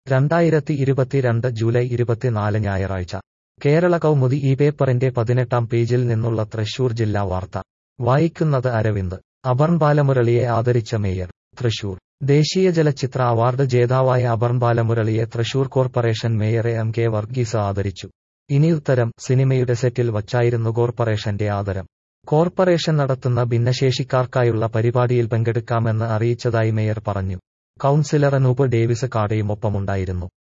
2022 July 24 ഞായറാഴ്ച കേരള കൗമുദി ഈ പേപ്പറിന്റെ 18-ാം പേജിൽ നിന്നുള്ള തൃശൂർ ജില്ലാ വാർത്ത വായിക്കുന്നത് അരവിന്ദ്. അപർൺ ബാലമുരളിയെ ആദരിച്ച മേയർ. തൃശൂർ ദേശീയ ചലച്ചിത്ര അവാർഡ് ജേതാവായ അപർൺ ബാലമുരളിയെ Thrissur corporation mayor M K Varghese ആദരിച്ചു. ഇനിയുത്തരം സിനിമയുടെ സെറ്റിൽ വച്ചായിരുന്നു കോർപ്പറേഷന്റെ ആദരം. കോർപ്പറേഷൻ നടത്തുന്ന ഭിന്നശേഷിക്കാർക്കായുള്ള പരിപാടിയിൽ പങ്കെടുക്കാമെന്ന് അറിയിച്ചതായി മേയർ പറഞ്ഞു. കൗൺസിലർ അനൂപ് ഡേവിസ് കാടയുമൊപ്പമുണ്ടായിരുന്നു.